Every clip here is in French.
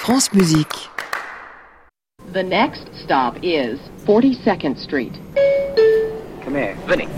France Musique. The next stop is 42nd Street. Come here, Vinny.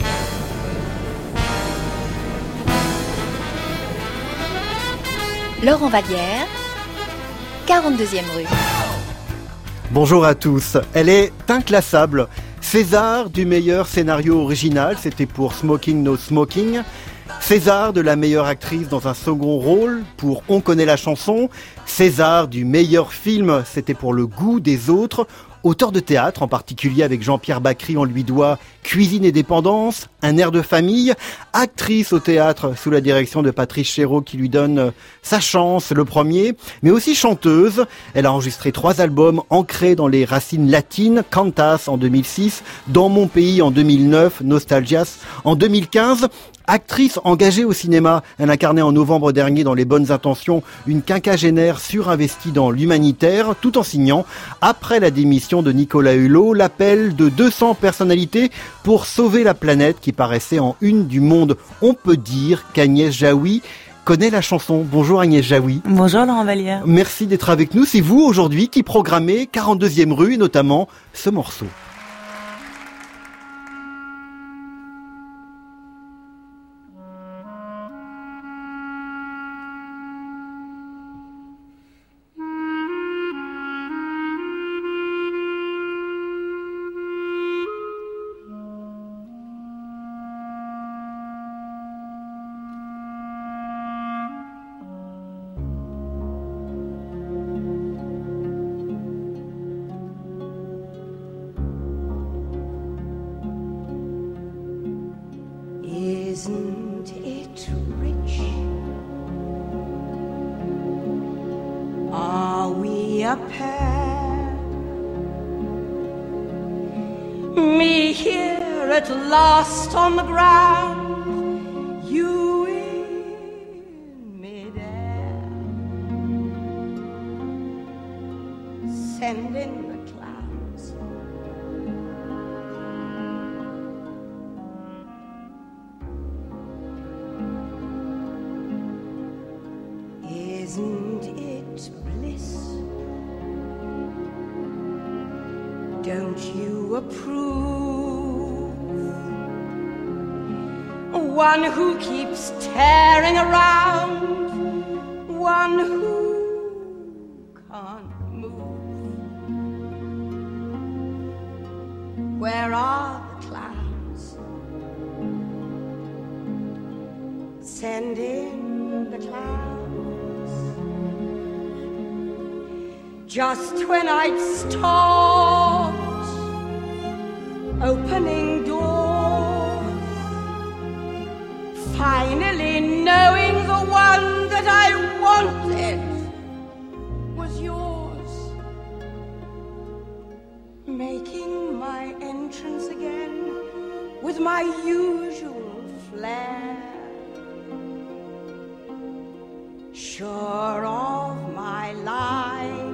Laurent Vallière, 42e rue. Bonjour à tous. Elle est inclassable. César du meilleur scénario original, c'était pour Smoking No Smoking. César de la meilleure actrice dans un second rôle pour On connaît la chanson. César du meilleur film, c'était pour Le goût des autres. Auteur de théâtre, en particulier avec Jean-Pierre Bacri, on lui doit Cuisine et dépendance, Un air de famille. Actrice au théâtre sous la direction de Patrice Chéreau qui lui donne sa chance, le premier. Mais aussi chanteuse. Elle a enregistré 3 albums ancrés dans les racines latines. Cantas en 2006, Dans mon pays en 2009, Nostalgias en 2015. Actrice engagée au cinéma, elle incarnait en novembre dernier dans Les Bonnes Intentions une quinquagénaire surinvestie dans l'humanitaire, tout en signant, après la démission de Nicolas Hulot, l'appel de 200 personnalités pour sauver la planète qui paraissait en une du Monde. On peut dire qu'Agnès Jaoui connaît la chanson. Bonjour Agnès Jaoui. Bonjour Laurent Vallière. Merci d'être avec nous. C'est vous aujourd'hui qui programmez 42e rue et notamment ce morceau. Isn't it rich? Are we a pair? Me here at last on the ground, you in midair. Send in the clouds. Isn't it bliss? Don't you approve? One who keeps tearing around, one who can't move. Where are the clouds? Send in the clouds. Just when I'd stopped opening doors, finally knowing the one that I wanted was yours, making my entrance again with my usual flair, sure of my lines.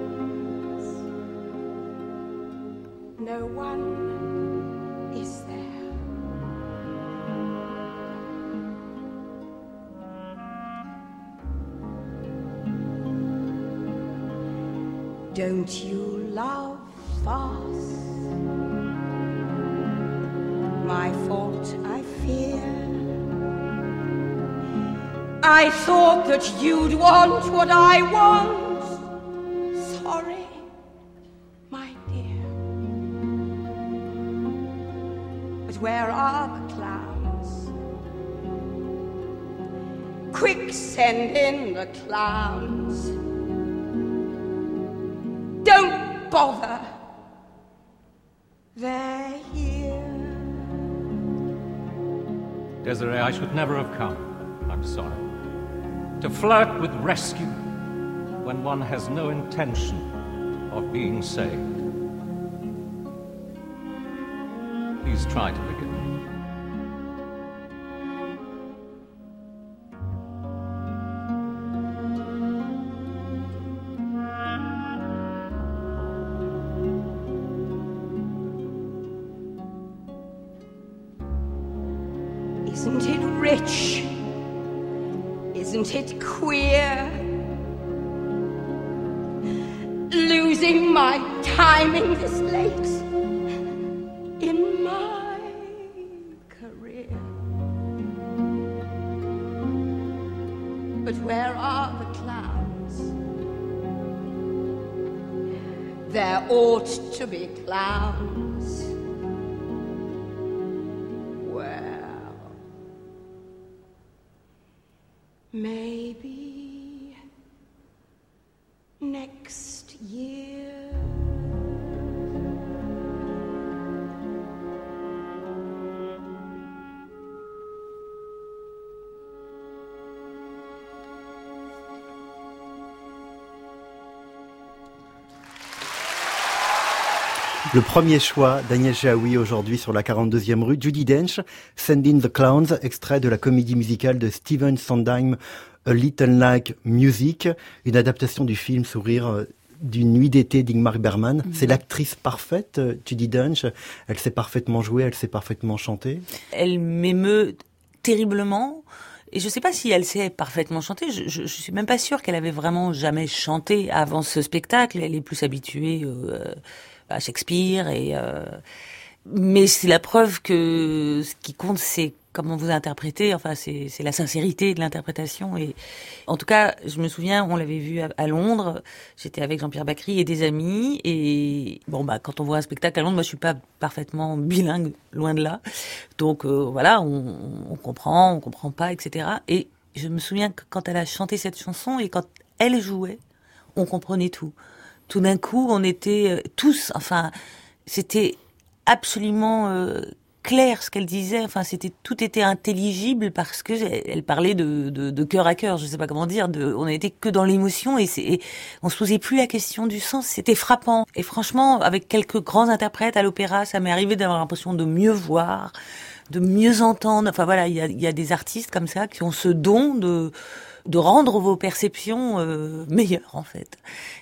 No one is there. Don't you love fast? My fault, I fear. I thought that you'd want what I want. Sorry, my dear. But where are the clowns? Quick, send in the clowns. Don't bother. They're here. Desiree, I should never have come. I'm sorry. To flirt with rescue when one has no intention of being saved. Please try to forgive me. Isn't it rich? Isn't it queer? losing my time in this late in my career. But where are the clowns? There ought to be clowns. Well, maybe next year. Le premier choix d'Agnès Jaoui aujourd'hui sur la 42e rue, Judi Dench, Send in the Clowns, extrait de la comédie musicale de Stephen Sondheim, A Little Like Music, une adaptation du film Sourire d'une nuit d'été d'Ingmar Bergman. C'est l'actrice parfaite, Judi Dench. Elle sait parfaitement jouer, elle sait parfaitement chanter. Elle m'émeut terriblement. Et je sais pas si elle sait parfaitement chanter. Je suis même pas sûre qu'elle avait vraiment jamais chanté avant ce spectacle. Elle est plus habituée à Shakespeare mais c'est la preuve que ce qui compte, c'est comment vous interprétez. Enfin, c'est la sincérité de l'interprétation. Et en tout cas, je me souviens, on l'avait vu à Londres. J'étais avec Jean-Pierre Bacry et des amis. Et bon, quand on voit un spectacle à Londres, moi, je suis pas parfaitement bilingue, loin de là. Donc voilà, on comprend pas, etc. Et je me souviens que quand elle a chanté cette chanson et quand elle jouait, on comprenait tout. Tout d'un coup, on était tous, enfin, c'était absolument clair ce qu'elle disait. Enfin, tout était intelligible parce que elle parlait de cœur à cœur. Je sais pas comment dire. On n'était que dans l'émotion et on se posait plus la question du sens. C'était frappant. Et franchement, avec quelques grands interprètes à l'opéra, ça m'est arrivé d'avoir l'impression de mieux voir, de mieux entendre. Enfin voilà, il y a des artistes comme ça qui ont ce don de rendre vos perceptions meilleures, en fait.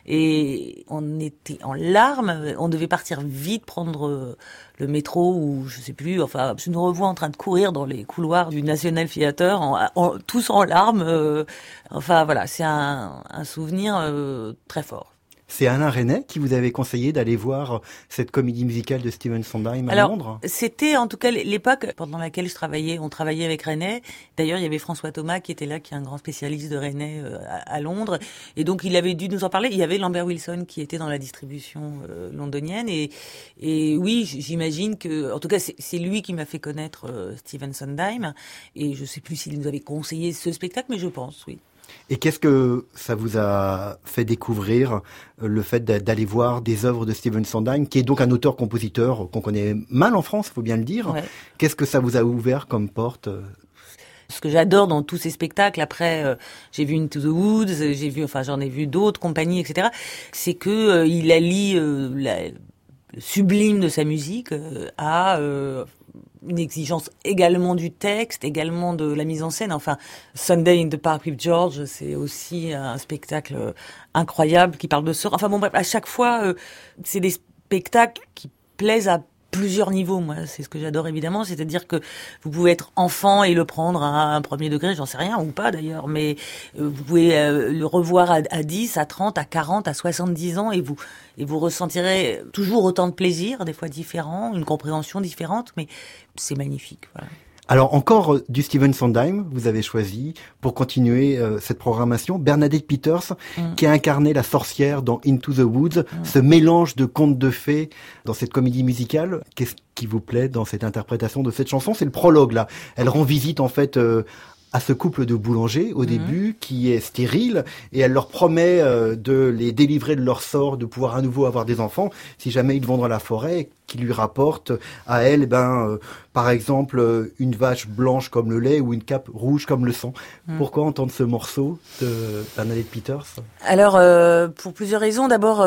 Et on était en larmes, on devait partir vite prendre le métro ou je sais plus, enfin, je nous revois en train de courir dans les couloirs du National Theatre, tous en larmes. Enfin, voilà, c'est un souvenir très fort. C'est Alain Resnais qui vous avait conseillé d'aller voir cette comédie musicale de Stephen Sondheim à Londres ? C'était en tout cas l'époque pendant laquelle je travaillais. On travaillait avec Resnais. D'ailleurs, il y avait François Thomas qui était là, qui est un grand spécialiste de Resnais à Londres. Et donc, il avait dû nous en parler. Il y avait Lambert Wilson qui était dans la distribution londonienne. Et oui, j'imagine que, en tout cas, c'est lui qui m'a fait connaître Stephen Sondheim. Et je sais plus s'il nous avait conseillé ce spectacle, mais je pense, oui. Et qu'est-ce que ça vous a fait découvrir, le fait d'aller voir des œuvres de Stephen Sondheim, qui est donc un auteur-compositeur qu'on connaît mal en France, il faut bien le dire. Ouais. Qu'est-ce que ça vous a ouvert comme porte ? Ce que j'adore dans tous ces spectacles, après j'ai vu Into the Woods, j'en ai vu d'autres compagnies, etc. C'est que il allie le sublime de sa musique à une exigence également du texte, également de la mise en scène. Enfin, Sunday in the Park with George, c'est aussi un spectacle incroyable qui parle de sort. Enfin bon, bref, à chaque fois, c'est des spectacles qui plaisent à plusieurs niveaux. Moi, c'est ce que j'adore évidemment, c'est-à-dire que vous pouvez être enfant et le prendre à un premier degré, j'en sais rien, ou pas d'ailleurs, mais vous pouvez le revoir à 10, à 30, à 40, à 70 ans et vous ressentirez toujours autant de plaisir, des fois différent, une compréhension différente, mais c'est magnifique, voilà. Alors encore du Stephen Sondheim, vous avez choisi pour continuer cette programmation Bernadette Peters qui a incarné la sorcière dans Into the Woods, ce mélange de contes de fées dans cette comédie musicale. Qu'est-ce qui vous plaît dans cette interprétation de cette chanson ? C'est le prologue là. Elle rend visite en fait à ce couple de boulangers au début qui est stérile et elle leur promet de les délivrer de leur sort, de pouvoir à nouveau avoir des enfants si jamais ils vont dans la forêt, qui lui rapporte à elle par exemple une vache blanche comme le lait ou une cape rouge comme le sang. Pourquoi entendre ce morceau de Bernadette Peters ? Alors pour plusieurs raisons. D'abord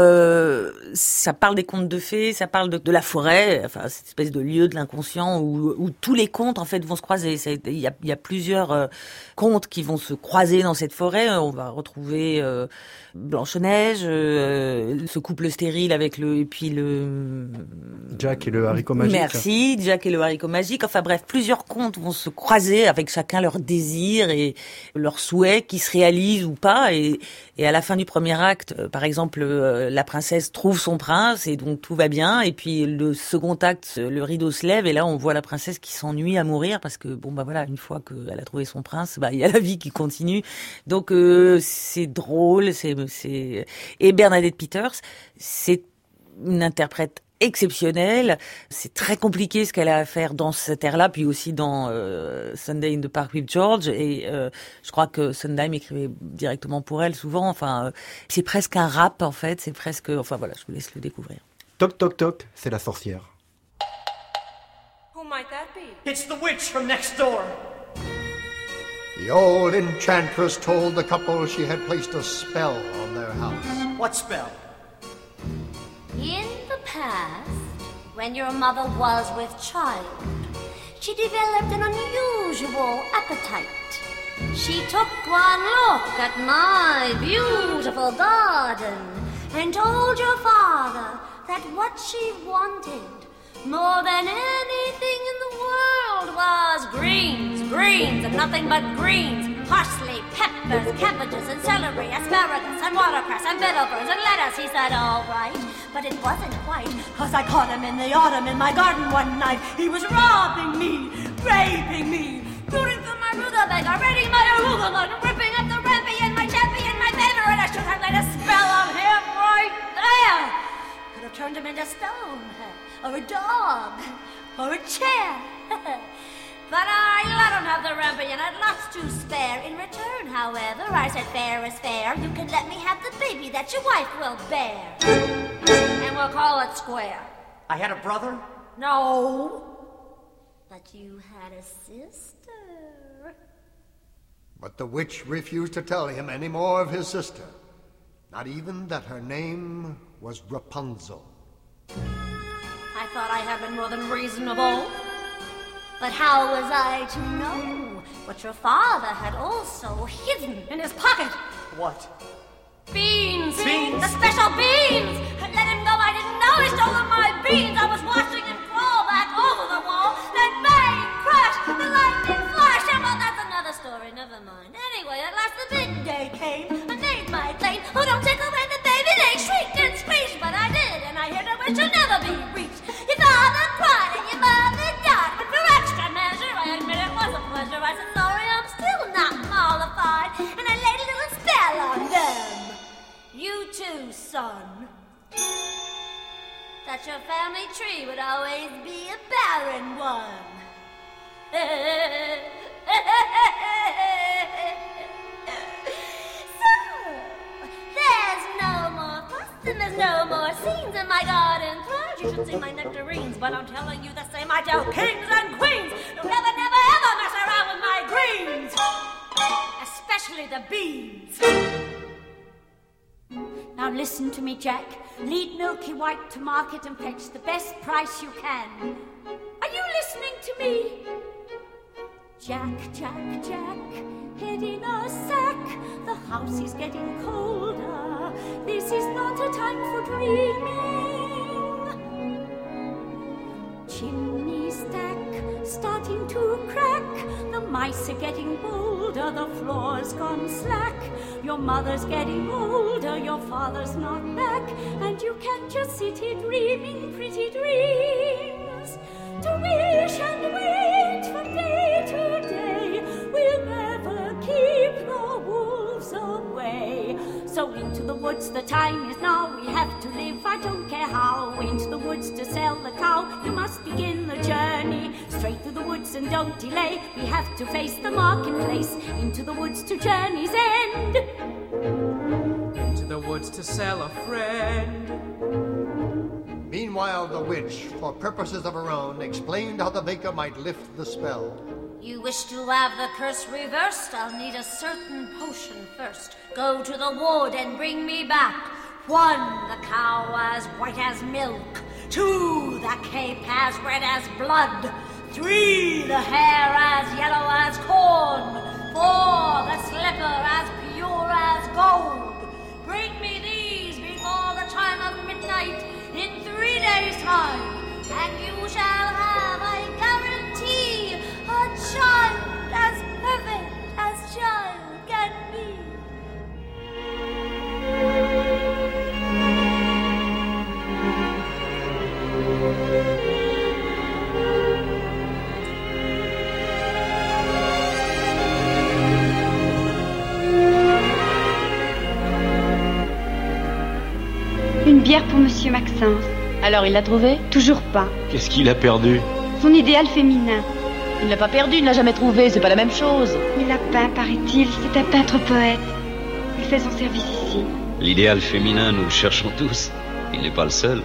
ça parle des contes de fées, ça parle de la forêt, enfin cette espèce de lieu de l'inconscient où tous les contes en fait vont se croiser. Il y a plusieurs contes qui vont se croiser dans cette forêt. On va retrouver Blanche-Neige, ce couple stérile avec Jack et le haricot magique. Merci, Jack et le haricot magique. Enfin bref, plusieurs contes vont se croiser avec chacun leurs désirs et leurs souhaits qui se réalisent ou pas. Et à la fin du premier acte, par exemple, la princesse trouve son prince et donc tout va bien. Et puis le second acte, le rideau se lève et là on voit la princesse qui s'ennuie à mourir parce que bon bah voilà, une fois qu'elle a trouvé son prince, bah il y a la vie qui continue. Donc c'est drôle, et Bernadette Peters, c'est une interprète exceptionnelle. C'est très compliqué ce qu'elle a à faire dans cette ère-là, puis aussi dans Sunday in the Park with George. Et je crois que Sondheim écrivait directement pour elle souvent. Enfin, c'est presque un rap en fait. C'est presque. Enfin voilà, je vous laisse le découvrir. Toc toc toc, c'est la sorcière. Who might that be? It's the witch from next door. The old enchantress told the couple she had placed a spell on their house. What spell? In the past, when your mother was with child, she developed an unusual appetite. She took one look at my beautiful garden and told your father that what she wanted more than anything in the world was greens, greens, and nothing but greens. Parsley, peppers, cabbages, and celery, asparagus, and watercress, and bitterberries, and lettuce. He said, all right, but it wasn't quite, 'cause I caught him in the autumn in my garden one night. He was robbing me, raping me, rooting for my rutabaga, raiding my arugula, ripping up the rampion, my champion, my favor, and I should have laid a spell on him right there. Could have turned him into stone, or a dog, or a chair. But I let him have the rampion, I'd lots to spare. In return, however, I said fair is fair. You can let me have the baby that your wife will bear. And we'll call it square. I had a brother? No. But you had a sister. But the witch refused to tell him any more of his sister. Not even that her name was Rapunzel. I thought I had been more than reasonable. But how was I to know what your father had also hidden in his pocket? What? Beans! Beans? The special beans! I let him go, I didn't know he stole my beans! I was watching him crawl back over the wall, then bang! Crash! The lightning flash! And well, that's another story, never mind. Anyway, at last the big day came. I made my claim. Oh, don't take away the baby! They shrieked and screeched, but I did, and I hid a wish to never be reached. Your father cried and your mother died, but for extra measure, I admit it was a pleasure. I said, sorry, I'm still not mollified, and I laid a little spell on them. You too, son. That your family tree would always be a barren one. So, there's no more fuss and there's no more scenes in my garden. You should see my nectarines, but I'm telling you the same I tell kings and queens. You'll never, never, ever mess around with my greens. Especially the beans. Now listen to me, Jack. Lead Milky White to market and fetch the best price you can. Are you listening to me? Jack, Jack, Jack, head in a sack. The house is getting colder. This is not a time for dreaming. Chimney stack starting to crack. The mice are getting bolder. The floor's gone slack. Your mother's getting older. Your father's not back. And you can't just sit here dreaming pretty dreams. To wish and wait from day to day will never keep the wolves away. So into the woods, the time is now. We have to live, I don't care how. Into the woods to sell the cow. You must begin the journey. Straight through the woods and don't delay. We have to face the marketplace. Into the woods to journey's end. Into the woods to sell a friend. Meanwhile, the witch, for purposes of her own, explained how the baker might lift the spell. You wish to have the curse reversed? I'll need a certain potion first. Go to the wood and bring me back 1, the cow as white as milk. 2, the cape as red as blood. 3, the hair as yellow as corn. 4, the slipper as pure as gold. Bring me these before the chime of midnight in 3 days' time. Une bière pour Monsieur Maxence. Alors, il l'a trouvé? Toujours pas. Qu'est-ce qu'il a perdu? Son idéal féminin. Il ne l'a pas perdu, il ne l'a jamais trouvé, c'est pas la même chose. Il l'a peint, paraît-il, c'est un peintre-poète. Il fait son service ici. L'idéal féminin, nous le cherchons tous. Il n'est pas le seul.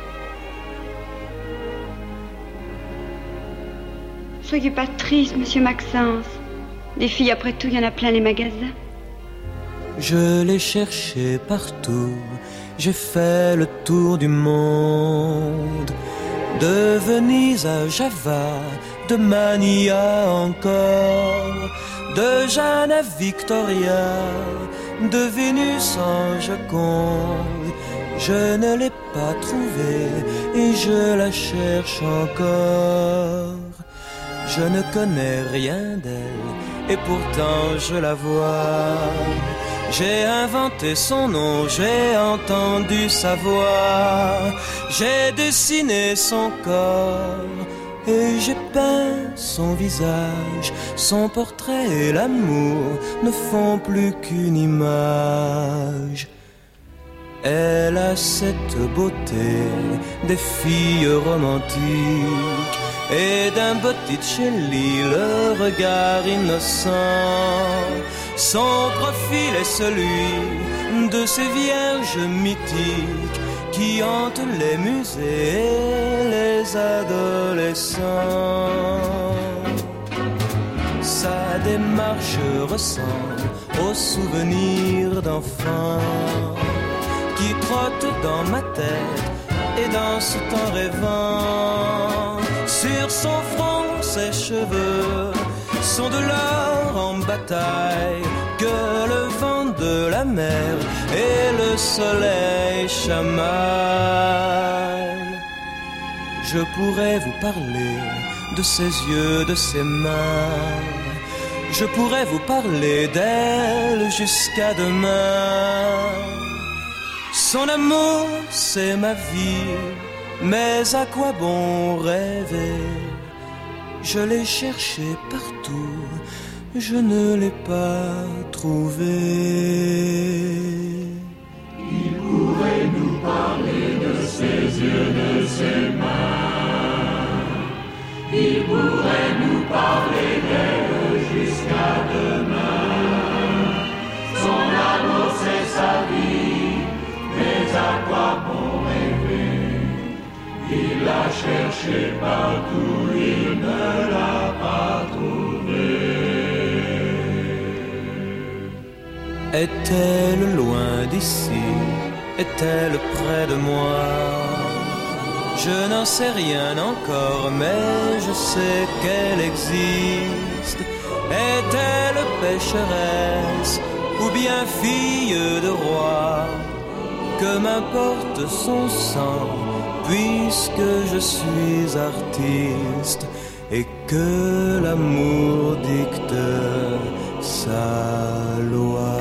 Soyez pas triste, Monsieur Maxence. Des filles, après tout, il y en a plein les magasins. Je l'ai cherché partout, j'ai fait le tour du monde. De Venise à Java, de Mania encore, de Jeanne à Victoria, de Vénus en Joconde. Je ne l'ai pas trouvée et je la cherche encore. Je ne connais rien d'elle et pourtant je la vois. J'ai inventé son nom, j'ai entendu sa voix, j'ai dessiné son corps et j'ai peint son visage. Son portrait et l'amour ne font plus qu'une image. Elle a cette beauté des filles romantiques et d'un Botticelli le regard innocent. Son profil est celui de ces vierges mythiques qui hantent les musées et les adolescents. Sa démarche ressemble aux souvenirs d'enfants qui trottent dans ma tête et dansent en rêvant. Sur son front, ses cheveux sont de l'or en bataille que le vent de la mer et le soleil chamaillent. Je pourrais vous parler de ses yeux, de ses mains. Je pourrais vous parler d'elle jusqu'à demain. Son amour, c'est ma vie, mais à quoi bon rêver? Je l'ai cherché partout, je ne l'ai pas trouvé. Il pourrait nous parler de ses yeux, de ses mains. Il pourrait nous parler d'elle jusqu'à demain. Son amour, c'est sa vie, mais à quoi bon rêver? Il l'a cherché partout, il ne l'a pas trouvé. Est-elle loin d'ici? Est-elle près de moi? Je n'en sais rien encore, mais je sais qu'elle existe. Est-elle pécheresse ou bien fille de roi? Que m'importe son sang, puisque je suis artiste et que l'amour dicte sa loi.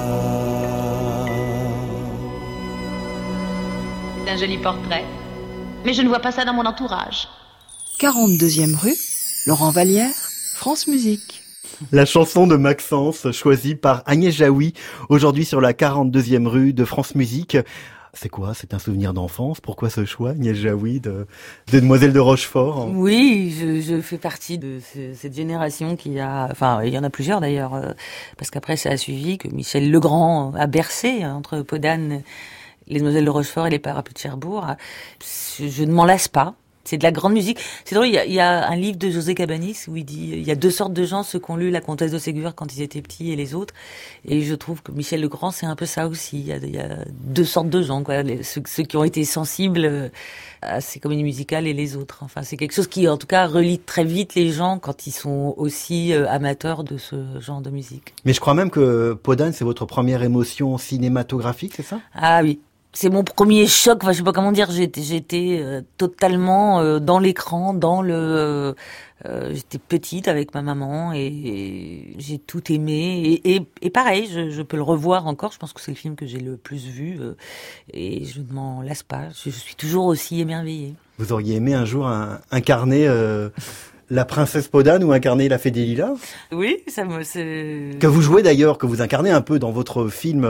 C'est un joli portrait, mais je ne vois pas ça dans mon entourage. 42e rue, Laurent Vallière, France Musique. La chanson de Maxence, choisie par Agnès Jaoui, aujourd'hui sur la 42e rue de France Musique. C'est quoi? C'est un souvenir d'enfance? Pourquoi ce choix, Agnès Jaoui, de Demoiselle de Rochefort? Oui, je fais partie de cette génération qui a... Enfin, il y en a plusieurs d'ailleurs, parce qu'après ça a suivi, que Michel Legrand a bercé entre Podane, les Demoiselles de Rochefort et les Parapluies de Cherbourg. Je ne m'en lasse pas. C'est de la grande musique. C'est drôle, il y a un livre de José Cabanis où il dit il y a deux sortes de gens, ceux qui ont lu La Comtesse de Ségur quand ils étaient petits et les autres. Et je trouve que Michel Legrand, c'est un peu ça aussi. Il y a deux sortes de gens, quoi. Ceux qui ont été sensibles à ces comédies musicales et les autres. Enfin, c'est quelque chose qui, en tout cas, relie très vite les gens quand ils sont aussi amateurs de ce genre de musique. Mais je crois même que Podane, c'est votre première émotion cinématographique, c'est ça? Ah oui. C'est mon premier choc, enfin je sais pas comment dire, j'étais totalement dans l'écran, j'étais petite avec ma maman et j'ai tout aimé et pareil, je peux le revoir encore, je pense que c'est le film que j'ai le plus vu et je ne m'en lasse pas, je suis toujours aussi émerveillée. Vous auriez aimé un jour incarner la princesse Podane ou incarner la Fée des Lilas? Oui, que vous jouez d'ailleurs, que vous incarnez un peu dans votre film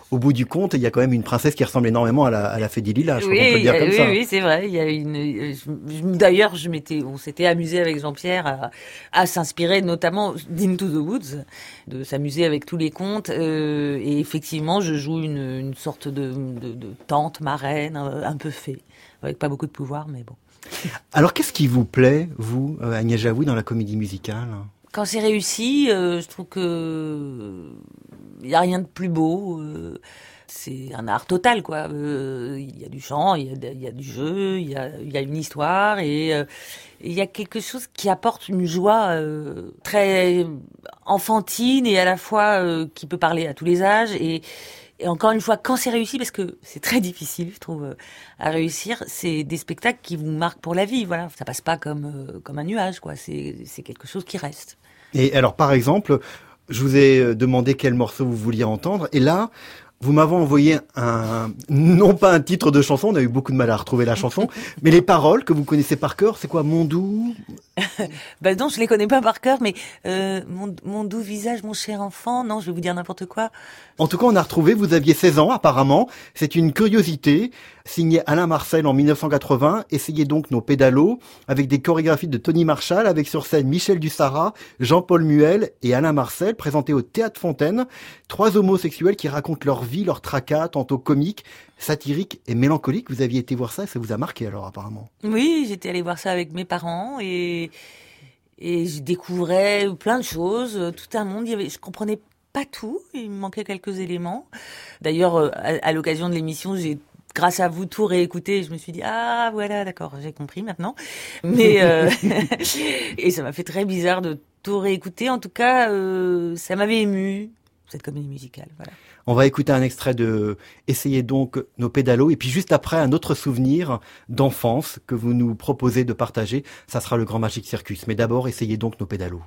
au bout du compte, il y a quand même une princesse qui ressemble énormément à la Fée des Lilas, je crois qu'on peut le dire comme oui, ça. Oui, c'est vrai. Il y a d'ailleurs, on s'était amusé avec Jean-Pierre à s'inspirer notamment d'Into the Woods, de s'amuser avec tous les contes. Et effectivement, je joue une sorte de tante marraine, un peu fée, avec pas beaucoup de pouvoir, mais bon. Alors, qu'est-ce qui vous plaît, vous, Agnès Jaoui, dans la comédie musicale ? Quand c'est réussi, je trouve que il y a rien de plus beau. C'est un art total, quoi. Il y a du chant, il y a du jeu, il y a une histoire et il y a quelque chose qui apporte une joie très enfantine et à la fois qui peut parler à tous les âges et encore une fois, quand c'est réussi, parce que c'est très difficile, je trouve, à réussir, c'est des spectacles qui vous marquent pour la vie, voilà. Ça passe pas comme un nuage, quoi. C'est quelque chose qui reste. Et alors, par exemple, je vous ai demandé quel morceau vous vouliez entendre, et là, vous m'avez envoyé non pas un titre de chanson, on a eu beaucoup de mal à retrouver la chanson, mais les paroles que vous connaissez par cœur, c'est quoi, mon doux? Bah non, je les connais pas par cœur, mais mon doux visage, mon cher enfant, non, je vais vous dire n'importe quoi. En tout cas, on a retrouvé, vous aviez 16 ans apparemment, c'est une curiosité, signé Alain Marcel en 1980, essayez donc nos pédalos, avec des chorégraphies de Tony Marshall, avec sur scène Michel Dussara, Jean-Paul Muel et Alain Marcel, présentés au Théâtre Fontaine, 3 homosexuels qui racontent leur vie, leur tracas, tantôt comiques, satiriques et mélancoliques. Vous aviez été voir ça, ça vous a marqué alors apparemment? Oui, j'étais allée voir ça avec mes parents et je découvrais plein de choses, tout un monde. Je comprenais pas tout, il me manquait quelques éléments. D'ailleurs, à l'occasion de l'émission, j'ai, grâce à vous, tout réécouté et je me suis dit, ah voilà, d'accord, j'ai compris maintenant. Mais et ça m'a fait très bizarre de tout réécouter. En tout cas, ça m'avait ému, cette comédie musicale. Voilà. On va écouter un extrait de Essayez donc nos pédalos et puis juste après un autre souvenir d'enfance que vous nous proposez de partager, ça sera le Grand Magic Circus. Mais d'abord, Essayez donc nos pédalos.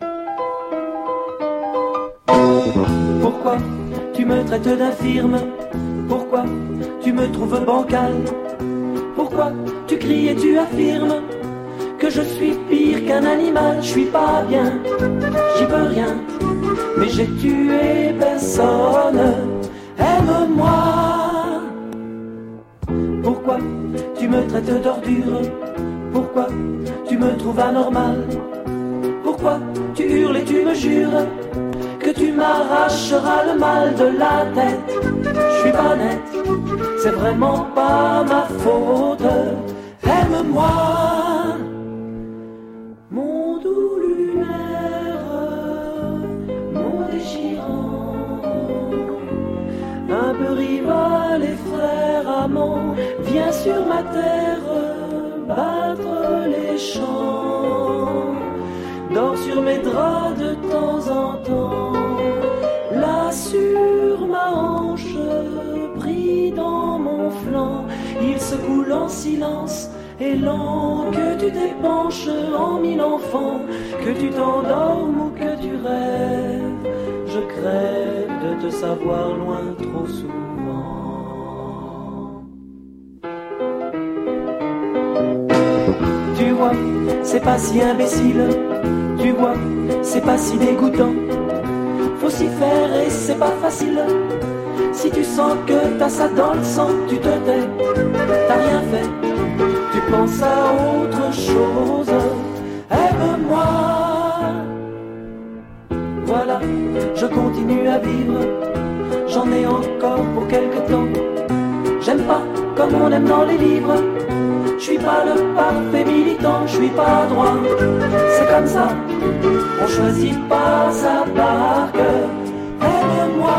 Pourquoi tu me traites d'infirme? Pourquoi tu me trouves bancal? Pourquoi tu cries et tu affirmes que je suis pire qu'un animal? Je suis pas bien, j'y peux rien, mais j'ai tué personne. Aime-moi. Pourquoi tu me traites d'ordure? Pourquoi tu me trouves anormal? Pourquoi tu hurles et tu me jures que tu m'arracheras le mal de la tête? Je suis pas net, c'est vraiment pas ma faute. Aime-moi, mon doux lunaire, mon déchirant, un peu rival et frère amant, viens sur ma terre battre les champs. Dors sur mes draps de temps en temps, là sur ma hanche, pris dans mon flanc, il se coule en silence et lent, que tu t'épanches en 1000 enfants, que tu t'endormes ou que tu rêves, je crève de te savoir loin trop souvent. Tu vois, c'est pas si imbécile. Tu vois, c'est pas si dégoûtant. Faut s'y faire et c'est pas facile. Si tu sens que t'as ça dans le sang, tu te tais, t'as rien fait, tu penses à autre chose. Aime-moi. Voilà, je continue à vivre, j'en ai encore pour quelque temps. J'aime pas comme on aime dans les livres. Je suis pas le parfait militant, je suis pas droit. C'est comme ça, on choisit pas sa barque. Aime-moi.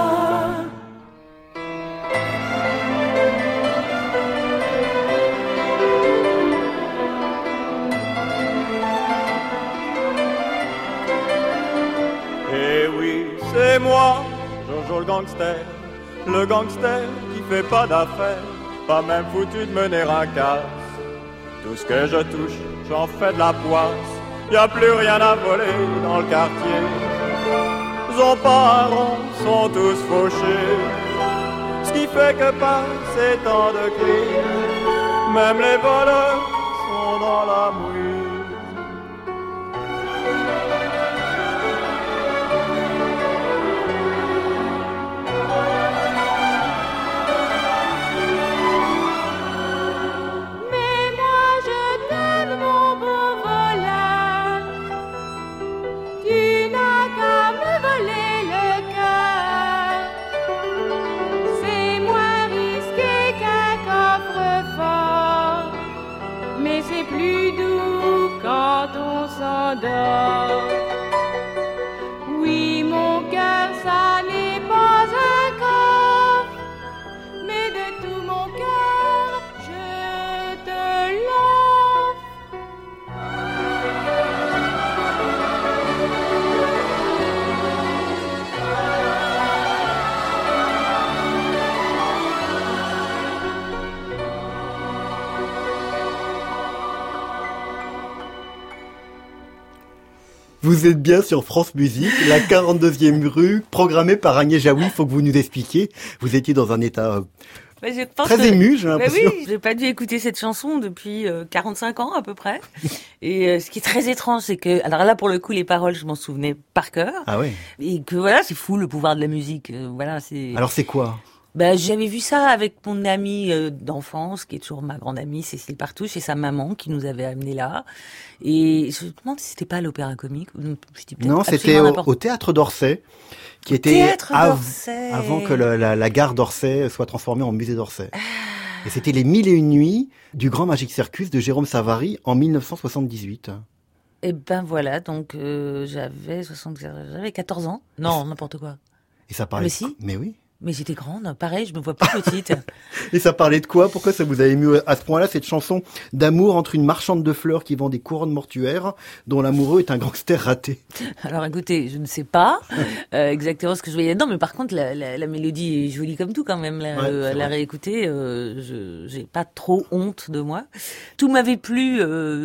Eh oui, c'est moi, Jojo le gangster qui fait pas d'affaires. Pas même foutu de mener un casse. Tout ce que je touche, j'en fais de la poisse. Y a plus rien à voler dans le quartier. Ils ont pas un rond, sont tous fauchés. Ce qui fait que passer tant de crimes, même les voleurs sont dans la mouise. d'or. Oui, mon cœur, ça n'est pas un corps, mais de tout mon cœur, je te l'offre. Vous êtes bien sur France Musique, la 42e rue, programmée par Agnès Jaoui. Il faut que vous nous expliquiez. Vous étiez dans un état très ému, j'ai l'impression. Oui, j'ai pas dû écouter cette chanson depuis 45 ans à peu près. Et ce qui est très étrange, c'est que, alors là pour le coup, les paroles, je m'en souvenais par cœur. Ah ouais. Et que voilà, c'est fou le pouvoir de la musique. Voilà, c'est. Alors c'est quoi ? J'avais vu ça avec mon amie d'enfance, qui est toujours ma grande amie, Cécile Partouche, et sa maman, qui nous avait amenés là. Et je me demande si c'était pas à l'Opéra Comique. Non, c'était au Théâtre d'Orsay, qui était avant que la gare d'Orsay soit transformée en musée d'Orsay. Et c'était les 1001 nuits du Grand Magic Circus de Jérôme Savary en 1978. Et ben voilà, donc j'avais 14 ans. Non, n'importe quoi. Et ça parlait. Mais si. Mais oui. Mais j'étais grande, pareil, je me vois plus petite. Et ça parlait de quoi ? Pourquoi ça vous a ému à ce point-là, cette chanson d'amour entre une marchande de fleurs qui vend des couronnes mortuaires, dont l'amoureux est un gangster raté ? Alors écoutez, je ne sais pas exactement ce que je voyais dedans, mais par contre, la mélodie est jolie comme tout quand même. À la réécouter, j'ai pas trop honte de moi. Tout m'avait plu,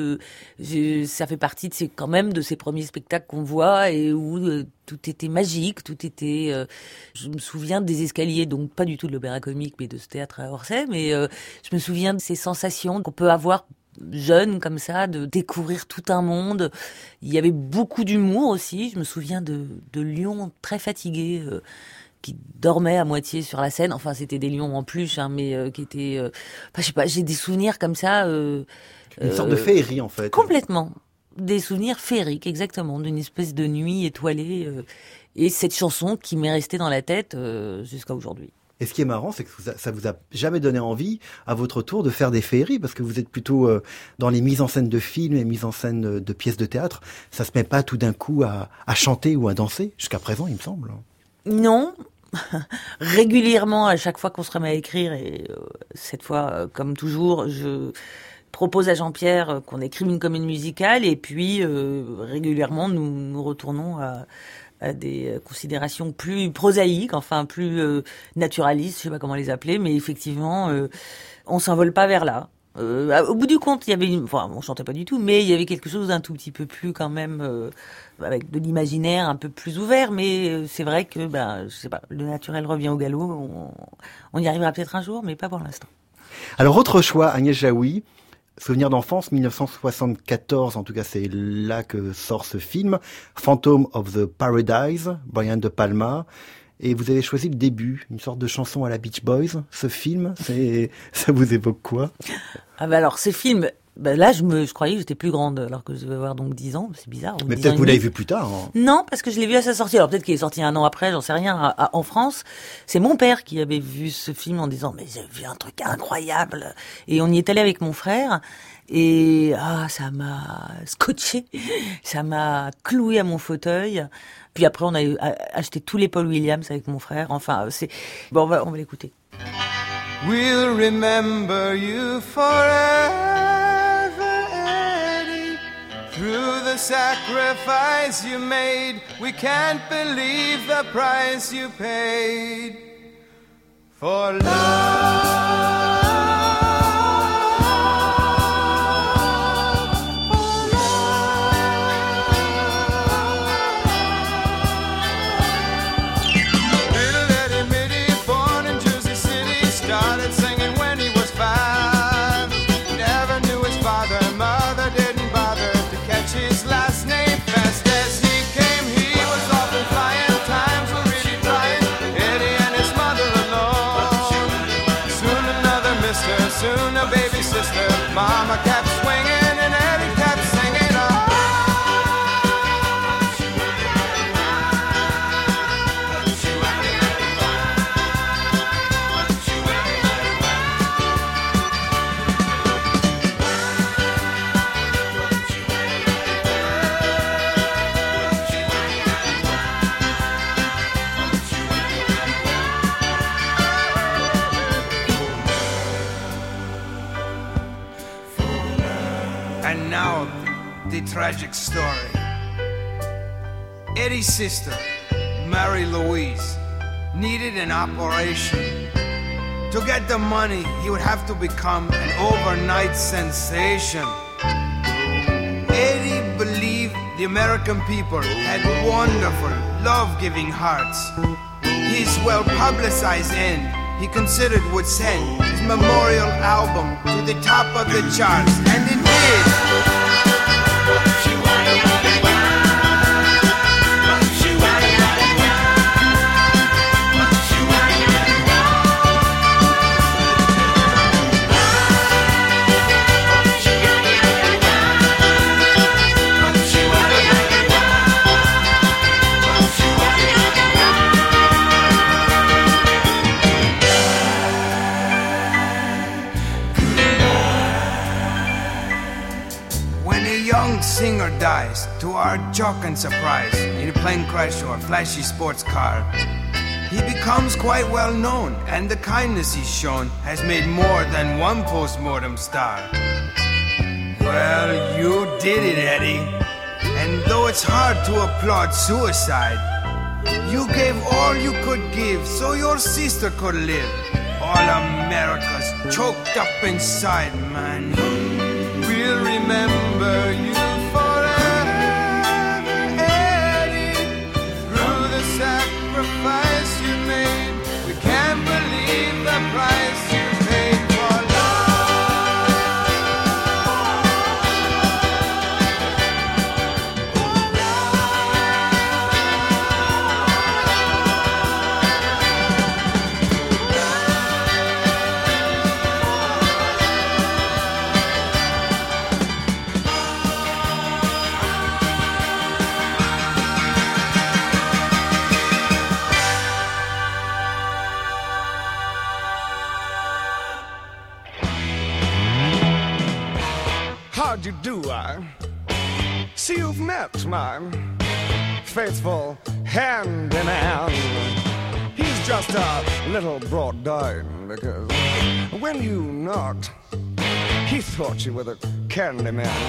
ça fait partie quand même de ces premiers spectacles qu'on voit et où tout était magique, tout était... je me souviens des escaliers, donc pas du tout de l'Opéra Comique, mais de ce théâtre à Orsay, mais je me souviens de ces sensations qu'on peut avoir jeune comme ça, de découvrir tout un monde. Il y avait beaucoup d'humour aussi. Je me souviens de lions très fatigués qui dormaient à moitié sur la scène. Enfin, c'était des lions en peluche, mais qui étaient... je sais pas, j'ai des souvenirs comme ça... une sorte de féerie, en fait. Complètement. Des souvenirs féeriques, exactement, d'une espèce de nuit étoilée. Et cette chanson qui m'est restée dans la tête jusqu'à aujourd'hui. Et ce qui est marrant, c'est que ça vous a jamais donné envie, à votre tour, de faire des féeries, parce que vous êtes plutôt dans les mises en scène de films et mises en scène de pièces de théâtre. Ça se met pas tout d'un coup à chanter ou à danser, jusqu'à présent, il me semble. Non. Régulièrement, à chaque fois qu'on se remet à écrire, et cette fois, comme toujours, je propose à Jean-Pierre qu'on écrive une comédie musicale, et puis régulièrement, nous retournons à des considérations plus prosaïques, enfin plus naturalistes, je sais pas comment les appeler, mais effectivement, on s'envole pas vers là. Au bout du compte, il y avait on chantait pas du tout, mais il y avait quelque chose d'un tout petit peu plus quand même, avec de l'imaginaire un peu plus ouvert, mais c'est vrai que, je sais pas, le naturel revient au galop, on y arrivera peut-être un jour, mais pas pour l'instant. Alors, autre choix, Agnès Jaoui, Souvenir d'enfance, 1974, en tout cas c'est là que sort ce film, Phantom of the Paradise, Brian De Palma, et vous avez choisi le début, une sorte de chanson à la Beach Boys. Ce film, ça vous évoque quoi ? Alors ce film, là je croyais que j'étais plus grande alors que je devais avoir donc 10 ans, c'est bizarre. Mais peut-être que vous l'avez vu plus tard. Hein. Non, parce que je l'ai vu à sa sortie. Alors peut-être qu'il est sorti un an après, j'en sais rien. En France, c'est mon père qui avait vu ce film en disant mais j'ai vu un truc incroyable. Et on y est allé avec mon frère. Et ça m'a scotché, ça m'a cloué à mon fauteuil. Puis après on a acheté tous les Paul Williams avec mon frère. Enfin on va l'écouter. We'll remember you forever, Eddie. Through the sacrifice you made, we can't believe the price you paid for love. Soon a baby sister, Mama kept swinging and Eddie kept singing. now the tragic story. Eddie's sister, Mary Louise, needed an operation. To get the money, he would have to become an overnight sensation. Eddie believed the American people had wonderful, love-giving hearts. His well-publicized end, he considered would send his memorial album to the top of the charts, and it did. Singer dies, to our jocund surprise, in a plane crash or a flashy sports car. He becomes quite well known, and the kindness he's shown has made more than one post-mortem star. Well, you did it, Eddie. And though it's hard to applaud suicide, you gave all you could give so your sister could live. All America's choked up inside, man. We'll remember you sacrifice you made. We can't believe the price you paid for how'd you do? I see you've met my faithful handyman. He's just a little brought down because when you knocked, he thought you were the candy man.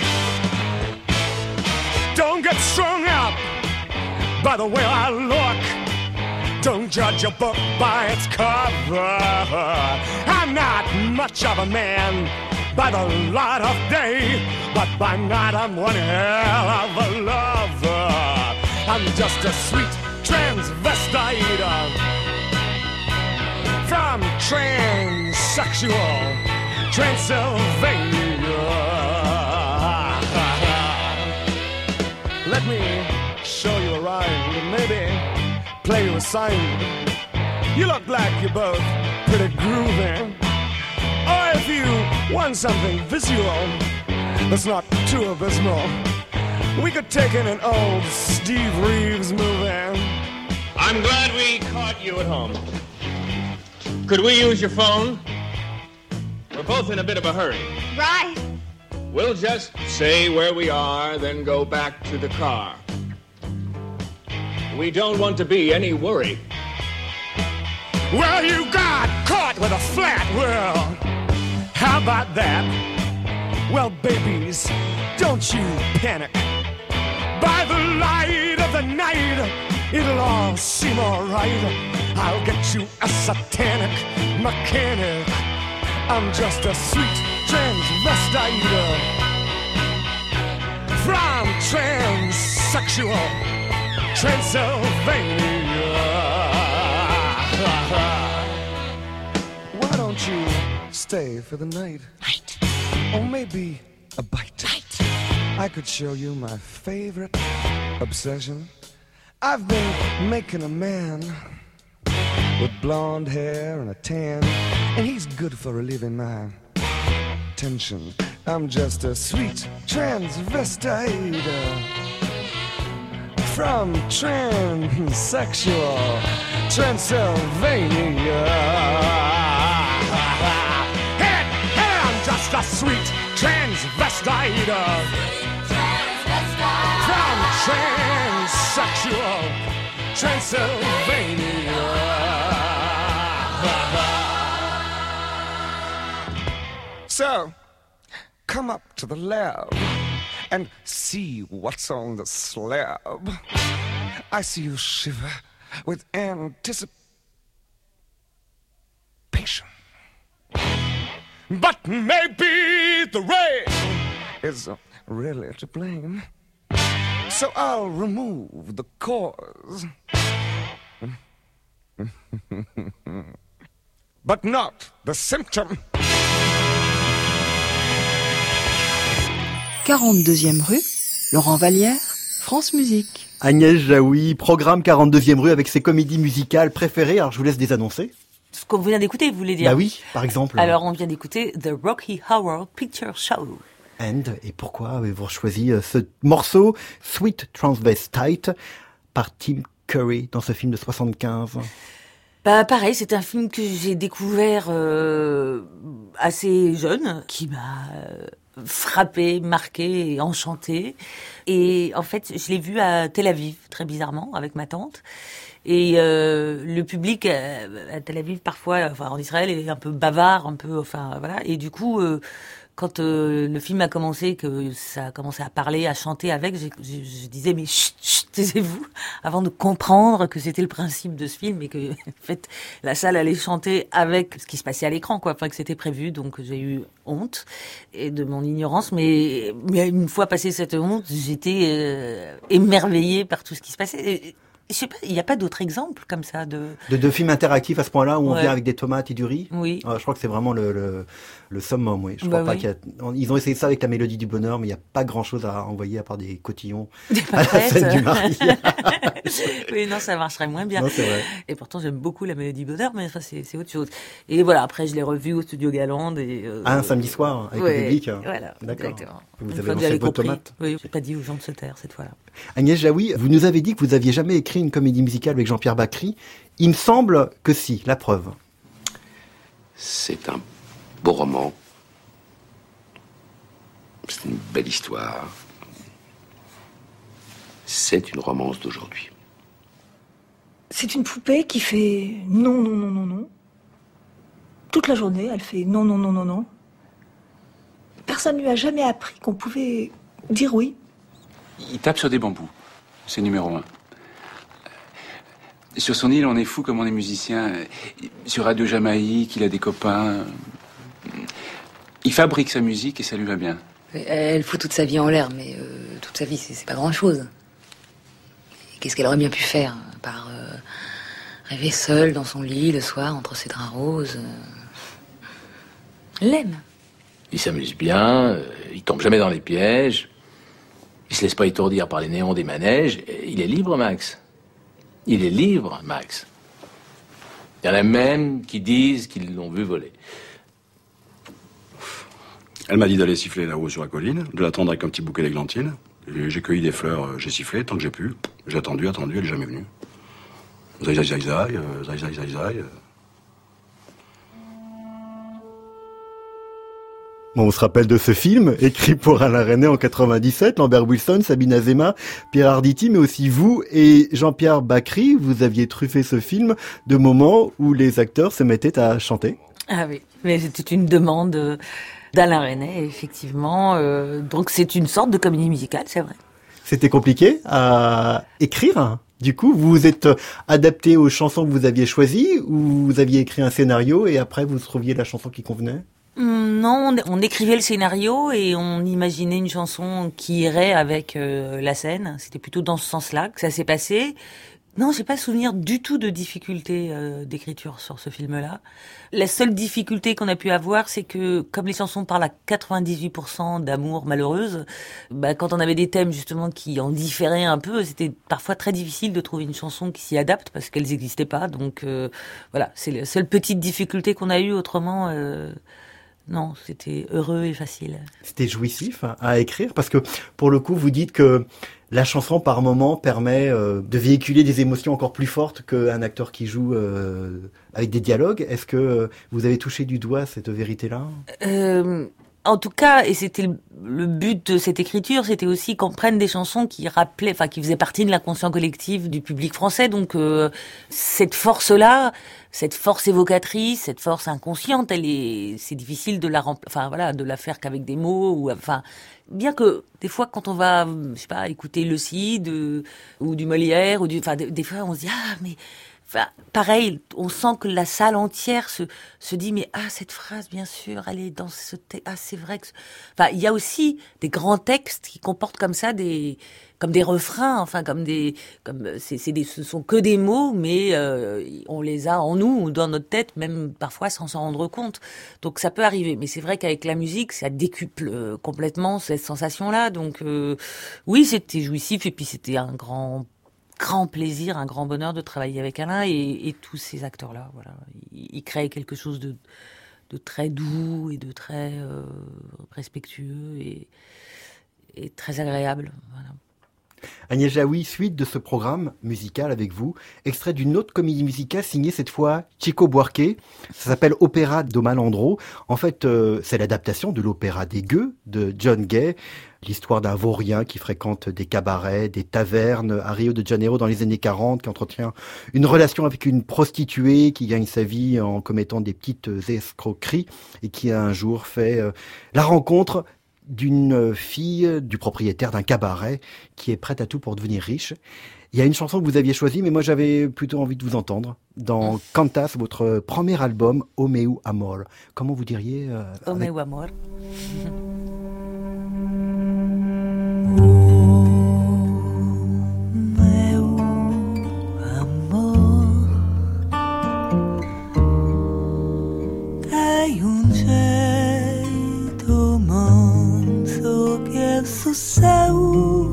Don't get strung up by the way I look. Don't judge a book by its cover. I'm not much of a man by the light of day, but by night I'm one hell of a lover. I'm just a sweet transvestite from transsexual Transylvania. Let me show you a rhyme, maybe play you a sign. You look like you're both pretty groovy. Or if you want something visual that's not too abysmal, we could take in an old Steve Reeves movie. I'm glad we caught you at home. Could we use your phone? We're both in a bit of a hurry. Right. We'll just say where we are, then go back to the car. We don't want to be any worry. Well, you got caught with a flat world. How about that? Well, babies, don't you panic. By the light of the night, it'll all seem alright. I'll get you a satanic mechanic. I'm just a sweet transvestite from transsexual Transylvania. Why don't you stay for the night? Night. Or maybe a bite. Night. I could show you my favorite obsession. I've been making a man with blonde hair and a tan, and he's good for relieving my tension. I'm just a sweet transvestite from transsexual Transylvania. I'm just a sweet transvestite from transsexual Transylvania. So, come up to the lab and see what's on the slab. I see you shiver with anticipation. But maybe the rain is really to blame. So I'll remove the cause. But not the symptom. 42e rue, Laurent Vallière, France Musique. Agnès Jaoui, programme 42e rue avec ses comédies musicales préférées. Alors je vous laisse les annoncer. Ce qu'on vient d'écouter, vous voulez dire? Bah oui, par exemple. Alors on vient d'écouter The Rocky Horror Picture Show. Et pourquoi avez-vous choisi ce morceau Sweet Transvestite par Tim Curry dans ce film de 75? Bah pareil, c'est un film que j'ai découvert assez jeune, qui m'a frappé, marqué et enchanté. Et en fait, je l'ai vu à Tel Aviv, très bizarrement, avec ma tante. Et le public à Tel Aviv, parfois, enfin en Israël, est un peu bavard, un peu, enfin voilà. Et du coup, quand le film a commencé, que ça a commencé à parler, à chanter avec, je disais mais chut, taisez-vous, avant de comprendre que c'était le principe de ce film et que en fait la salle allait chanter avec ce qui se passait à l'écran, quoi, enfin que c'était prévu. Donc j'ai eu honte et de mon ignorance, mais une fois passé cette honte, j'étais émerveillée par tout ce qui se passait. Je sais pas, il n'y a pas d'autres exemples comme ça de films interactifs à ce point-là où on vient avec des tomates et du riz. Oui. Je crois que c'est vraiment le summum, oui. Je crois pas qu'il y a... Ils ont essayé ça avec La Mélodie du Bonheur, mais il n'y a pas grand-chose à envoyer à part des cotillons à la scène du mari. Oui, non, ça marcherait moins bien. Non, c'est vrai. Et pourtant, j'aime beaucoup La Mélodie du Bonheur, mais ça, c'est autre chose. Et voilà, après, je l'ai revu au Studio Galande. Un samedi soir, avec le public. Voilà, d'accord. Exactement. Vous avez lancé vos tomates. Oui, j'ai pas dit aux gens de se taire cette fois-là. Agnès Jaoui, vous nous avez dit que vous aviez jamais écrit une comédie musicale avec Jean-Pierre Bacri. Il me semble que si, la preuve. C'est un beau roman. C'est une belle histoire. C'est une romance d'aujourd'hui. C'est une poupée qui fait non, non, non, non, non. Toute la journée, elle fait non, non, non, non, non. Personne ne lui a jamais appris qu'on pouvait dire oui. Il tape sur des bambous. C'est numéro 1. Sur son île, on est fou comme on est musicien. Sur Radio Jamaïque, il a des copains. Il fabrique sa musique et ça lui va bien. Elle fout toute sa vie en l'air, mais toute sa vie, c'est pas grand-chose. Qu'est-ce qu'elle aurait bien pu faire, par rêver seule dans son lit le soir entre ses draps roses? Elle l'aime. Il s'amuse bien, il tombe jamais dans les pièges. Il se laisse pas étourdir par les néons des manèges. Il est libre, Max. Il est libre, Max. Il y en a même qui disent qu'ils l'ont vu voler. Elle m'a dit d'aller siffler là-haut sur la colline, de l'attendre avec un petit bouquet d'églantines. J'ai cueilli des fleurs, j'ai sifflé tant que j'ai pu. J'ai attendu, elle est jamais venue. Zai, zai, zai, zai, zai, zai, zai, zai. Bon, on se rappelle de ce film, écrit pour Alain Resnais en 97, Lambert Wilson, Sabine Azéma, Pierre Arditi, mais aussi vous et Jean-Pierre Bacri. Vous aviez truffé ce film de moments où les acteurs se mettaient à chanter. Ah oui, mais c'était une demande d'Alain Resnais, effectivement. Donc c'est une sorte de comédie musicale, c'est vrai. C'était compliqué à écrire. Du coup, vous vous êtes adapté aux chansons que vous aviez choisies ou vous aviez écrit un scénario et après vous trouviez la chanson qui convenait? Non, on écrivait le scénario et on imaginait une chanson qui irait avec la scène. C'était plutôt dans ce sens-là que ça s'est passé. Non, j'ai pas souvenir du tout de difficulté d'écriture sur ce film-là. La seule difficulté qu'on a pu avoir, c'est que comme les chansons parlent à 98% d'amour malheureuse, quand on avait des thèmes justement qui en différaient un peu, c'était parfois très difficile de trouver une chanson qui s'y adapte parce qu'elles n'existaient pas. Donc voilà, c'est la seule petite difficulté qu'on a eue. Autrement, non, c'était heureux et facile. C'était jouissif à écrire parce que pour le coup, vous dites que la chanson, par moment, permet de véhiculer des émotions encore plus fortes qu'un acteur qui joue avec des dialogues. Est-ce que vous avez touché du doigt cette vérité-là ? En tout cas, et c'était le but de cette écriture, c'était aussi qu'on prenne des chansons qui rappelaient, enfin qui faisaient partie de l'inconscient collectif du public français. Donc cette force-là, cette force évocatrice, cette force inconsciente, c'est difficile de de la faire qu'avec des mots bien que des fois quand on va, je sais pas, écouter le Cid ou du Molière des fois on se dit mais pareil, on sent que la salle entière se dit mais cette phrase bien sûr, elle est dans ce texte, c'est vrai que il y a aussi des grands textes qui comportent comme ça comme des refrains, ce sont que des mots, mais on les a en nous, dans notre tête, même parfois sans s'en rendre compte. Donc ça peut arriver, mais c'est vrai qu'avec la musique, ça décuple complètement cette sensation-là. Donc oui, c'était jouissif, et puis c'était un grand plaisir, un grand bonheur de travailler avec Alain et tous ces acteurs-là. Voilà, ils créent quelque chose de très doux et de très respectueux et très agréable. Voilà. Agnès Jaoui, suite de ce programme musical avec vous, extrait d'une autre comédie musicale signée cette fois Chico Buarque. Ça s'appelle Opéra do Malandro. En fait, c'est l'adaptation de l'opéra des gueux de John Gay. L'histoire d'un vaurien qui fréquente des cabarets, des tavernes à Rio de Janeiro dans les années 40, qui entretient une relation avec une prostituée qui gagne sa vie en commettant des petites escroqueries et qui un jour fait la rencontre d'une fille du propriétaire d'un cabaret qui est prête à tout pour devenir riche. Il y a une chanson que vous aviez choisie, mais moi j'avais plutôt envie de vous entendre dans Cantas, votre premier album, O Meu Amor. Comment vous diriez O Meu Amor. Seu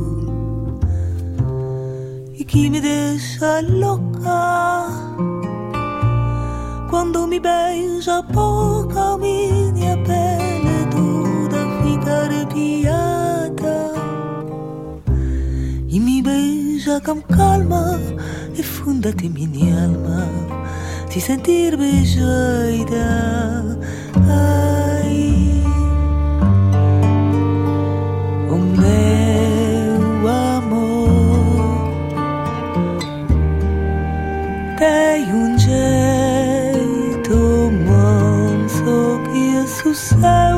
e que me deixa louca quando me beija a boca, minha pele toda fica arrepiada e me beija com calma e funda-te minha alma se sentir beijada. O meu amor tem jeito manso que é seu,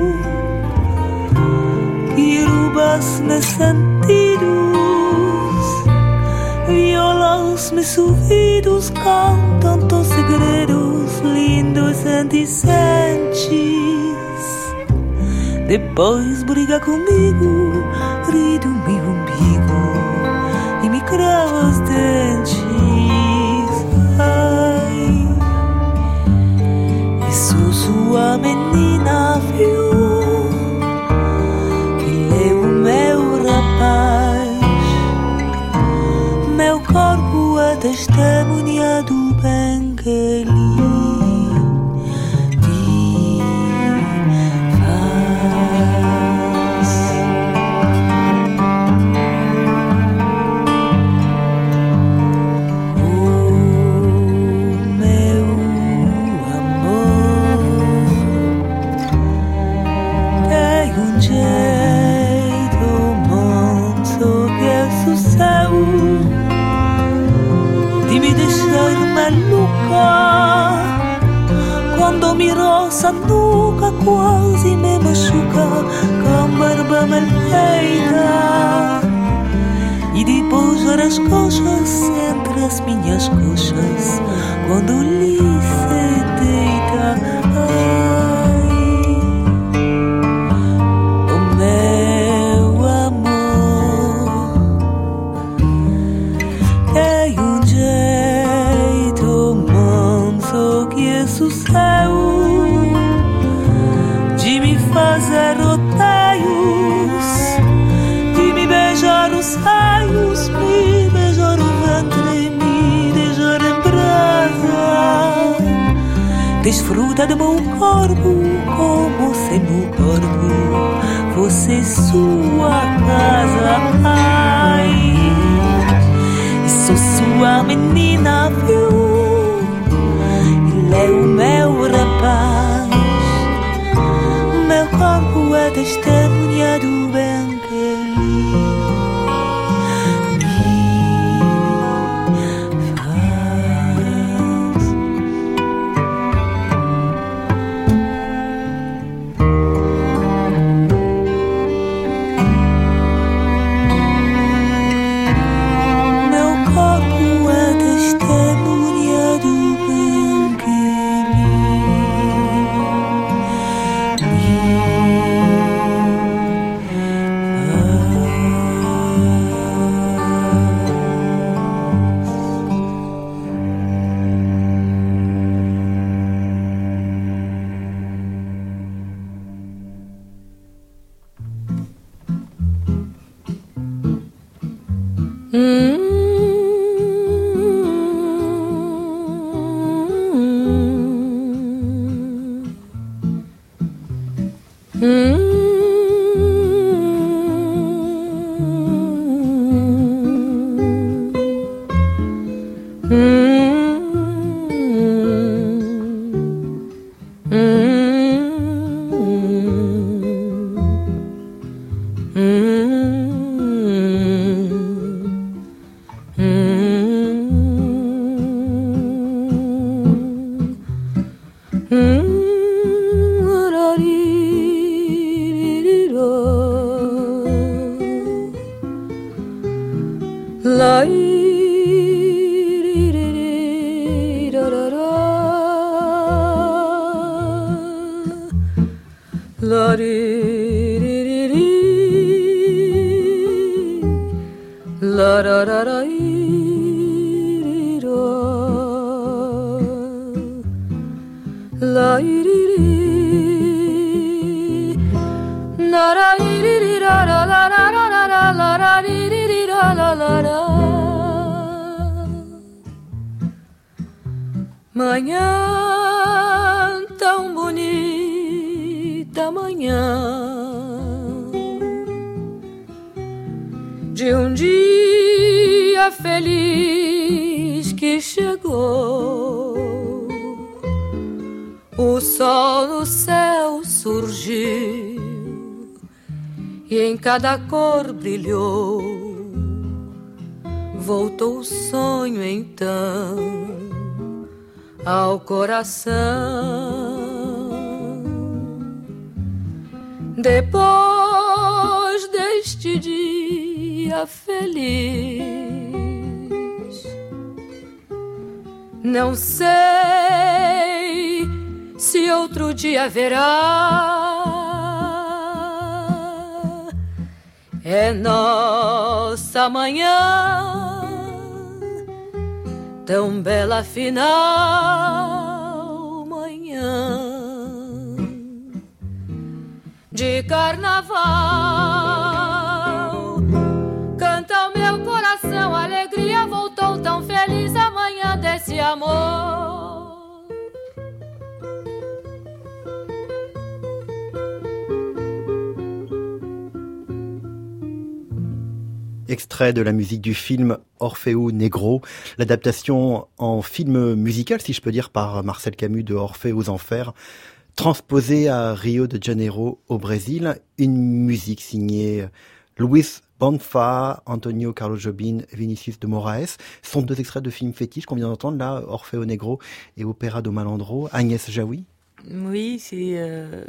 que roubas meus sentidos, violas meus ouvidos, cantam teus segredos lindos e indecentes. Depois briga comigo, ri do meu umbigo e me crava os dentes. Ai, e sou sua menina, viu? Ele é o meu rapaz, meu corpo é testemunha do bem que ele quando mi roça nuca quasi me machuca com barba mal feita e depois ver as coxas entre as minhas coxas quando lhe se deita. Ai, o meu amor tem jeito manso que é seu de me fazer roteios, de me beijar os seios, me beijar o ventre, me deixar em brasa. Desfruta do meu corpo como se meu corpo fosse sua casa. Ai, sou sua menina, viu? Ele é o meu rapaz, meu corpo Manhã tão bonita, manhã de um dia feliz que chegou. O sol no céu surgiu e em cada cor brilhou. Voltou o sonho então ao coração. Depois deste dia feliz, não sei se outro dia haverá. É nossa manhã tão bela afinal, manhã de carnaval. Canta o meu coração, a alegria voltou tão feliz, amanhã desse amor. Extrait de la musique du film Orfeo Negro, l'adaptation en film musical, si je peux dire, par Marcel Camus de Orphée aux Enfers, transposée à Rio de Janeiro au Brésil, une musique signée Luis Bonfa, Antonio Carlos Jobim, Vinicius de Moraes. Ce sont deux extraits de films fétiches qu'on vient d'entendre là, Orfeo Negro et Opéra do Malandro. Agnès Jaoui. Oui, c'est...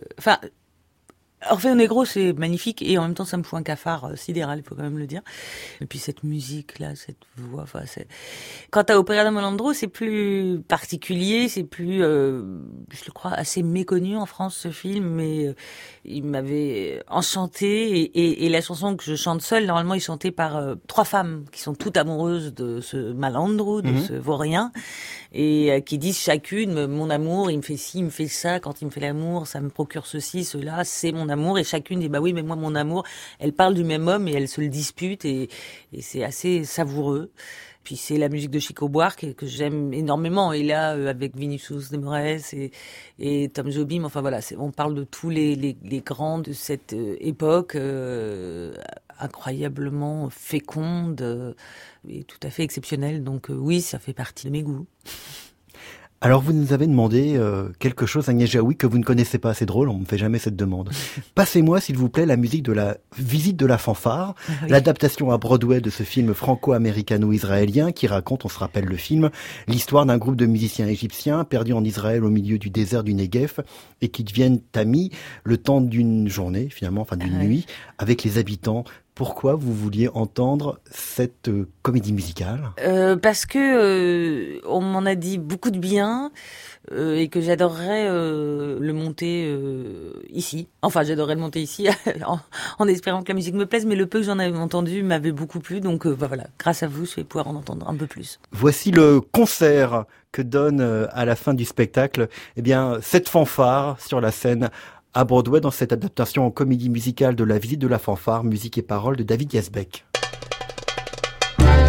Orfeo Negro, c'est magnifique et en même temps ça me fout un cafard sidéral, il faut quand même le dire. Et puis cette musique là, cette voix, enfin c'est... Quant à Opéra do Malandro, c'est plus particulier, c'est plus, je le crois, assez méconnu en France ce film, mais il m'avait enchanté et la chanson que je chante seule, normalement, est chantée par 3 femmes qui sont toutes amoureuses de ce Malandro, de ce vaurien, et qui disent chacune, mon amour, il me fait ci, il me fait ça, quand il me fait l'amour, ça me procure ceci, cela, c'est mon amour, et chacune dit bah oui mais moi mon amour, elle parle du même homme et elle se le dispute et c'est assez savoureux. Puis c'est la musique de Chico Buarque que j'aime énormément, et là avec Vinicius de Moraes et Tom Jobim, enfin voilà, on parle de tous les grands de cette époque incroyablement féconde et tout à fait exceptionnelle, donc oui, ça fait partie de mes goûts. Alors vous nous avez demandé quelque chose, Agnès Jaoui, que vous ne connaissez pas. C'est drôle, on ne me fait jamais cette demande. Passez-moi, s'il vous plaît, la musique de la Visite de la fanfare, l'adaptation à Broadway de ce film franco-américano-israélien qui raconte, on se rappelle le film, l'histoire d'un groupe de musiciens égyptiens perdus en Israël au milieu du désert du Negev et qui deviennent amis le temps d'une journée, finalement, enfin d'une nuit, avec les habitants. Pourquoi vous vouliez entendre cette comédie musicale ? Parce que on m'en a dit beaucoup de bien et que j'adorerais le monter ici. Enfin, j'adorerais le monter ici en espérant que la musique me plaise, mais le peu que j'en avais entendu m'avait beaucoup plu. Donc voilà, grâce à vous, je vais pouvoir en entendre un peu plus. Voici le concert que donne à la fin du spectacle, cette fanfare sur la scène à Broadway dans cette adaptation en comédie musicale de La Visite de la fanfare, musique et paroles de David Yazbek.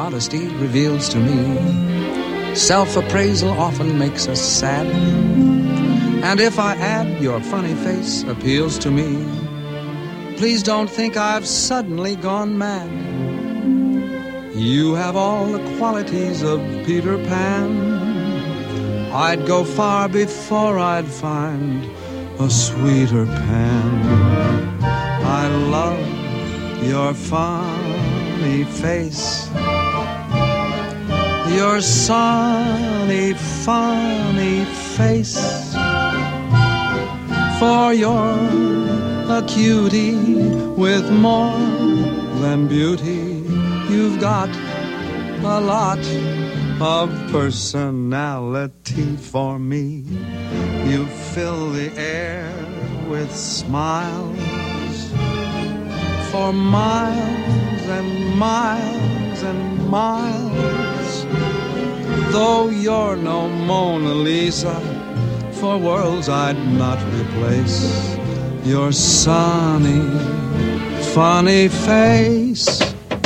modesty reveals to me. Self-appraisal often makes us sad. And if I add your funny face appeals to me, please don't think I've suddenly gone mad. You have all the qualities of Peter Pan. I'd go far before I'd find a sweeter Pan. I love your funny face, your sunny, funny face. For you're a cutie with more than beauty. You've got a lot of personality for me. You fill the air with smiles for miles and miles and miles. Though you're no Mona Lisa, for worlds I'd not replace your sunny, funny face.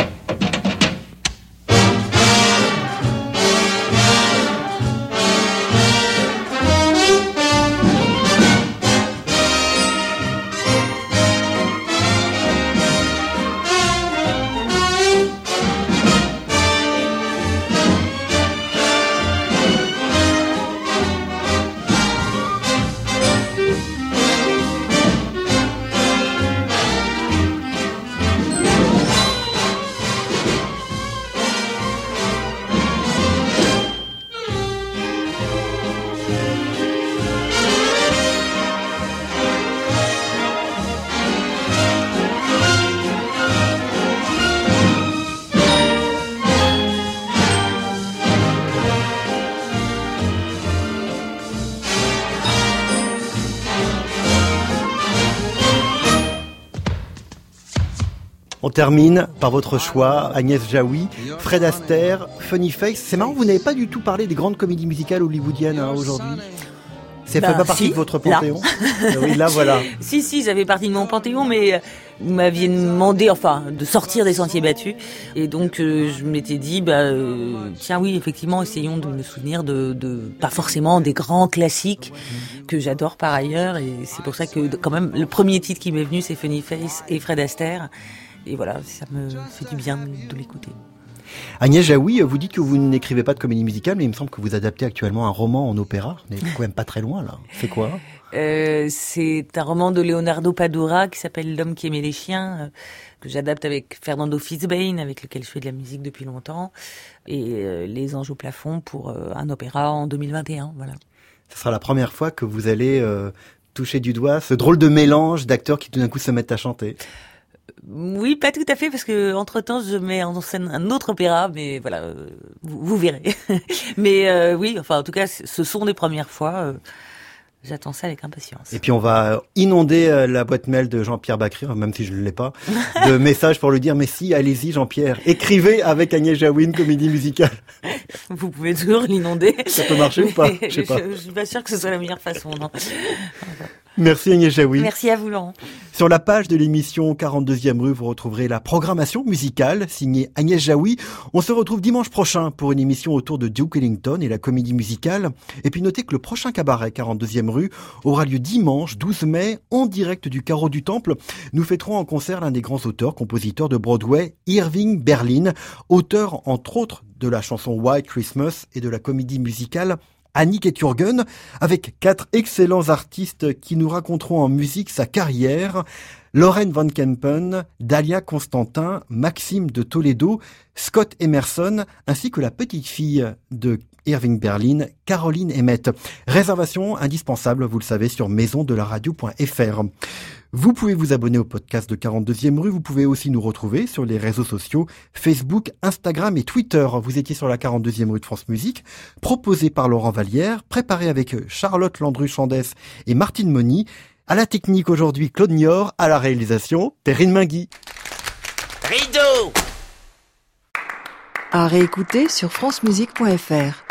On termine par votre choix, Agnès Jaoui, Fred Astaire, Funny Face. C'est marrant, vous n'avez pas du tout parlé des grandes comédies musicales hollywoodiennes aujourd'hui. Ça fait pas partie de votre panthéon. Oui, là, voilà. Si, ça fait partie de mon panthéon, mais vous m'aviez demandé, de sortir des sentiers battus. Et donc, je m'étais dit, tiens, oui, effectivement, essayons de me souvenir de pas forcément des grands classiques que j'adore par ailleurs. Et c'est pour ça que, quand même, le premier titre qui m'est venu, c'est Funny Face et Fred Astaire. Et voilà, ça me fait du bien de l'écouter. Agnès Jaoui, vous dites que vous n'écrivez pas de comédie musicale, mais il me semble que vous adaptez actuellement un roman en opéra. On est quand même pas très loin, là. C'est quoi ? C'est un roman de Leonardo Padura qui s'appelle L'homme qui aimait les chiens, que j'adapte avec Fernando Fizbane, avec lequel je fais de la musique depuis longtemps, et Les Anges au plafond pour un opéra en 2021, voilà. Ce sera la première fois que vous allez toucher du doigt ce drôle de mélange d'acteurs qui tout d'un coup se mettent à chanter. Oui, pas tout à fait, parce que entre-temps, je mets en scène un autre opéra, mais voilà, vous verrez. Mais oui, en tout cas, ce sont des premières fois. J'attends ça avec impatience. Et puis on va inonder la boîte mail de Jean-Pierre Bacri, même si je ne l'ai pas, de messages pour lui dire « Mais si, allez-y Jean-Pierre, écrivez avec Agnès Jaoui une comédie musicale ». Vous pouvez toujours l'inonder. Ça peut marcher ou pas? Je sais pas. Je suis pas sûre que ce soit la meilleure façon, non. Merci Agnès Jaoui. Merci à vous Laurent. Sur la page de l'émission 42e rue, vous retrouverez la programmation musicale signée Agnès Jaoui. On se retrouve dimanche prochain pour une émission autour de Duke Ellington et la comédie musicale. Et puis notez que le prochain cabaret 42e rue aura lieu dimanche 12 mai en direct du Carreau du Temple. Nous fêterons en concert l'un des grands auteurs, compositeurs de Broadway, Irving Berlin, auteur entre autres de la chanson White Christmas et de la comédie musicale Annick et Turgen, avec 4 excellents artistes qui nous raconteront en musique sa carrière. Lauren Van Kempen, Dahlia Constantin, Maxime de Toledo, Scott Emerson, ainsi que la petite fille de Irving Berlin, Caroline Emmett. Réservation indispensable, vous le savez, sur maisondelaradio.fr. Vous pouvez vous abonner au podcast de 42e rue. Vous pouvez aussi nous retrouver sur les réseaux sociaux Facebook, Instagram et Twitter. Vous étiez sur la 42e rue de France Musique, proposé par Laurent Vallière, préparé avec Charlotte Landru-Chandès et Martine Moni. À la technique aujourd'hui, Claude Niort. À la réalisation, Perrine Mingui. Rideau! À réécouter sur francemusique.fr.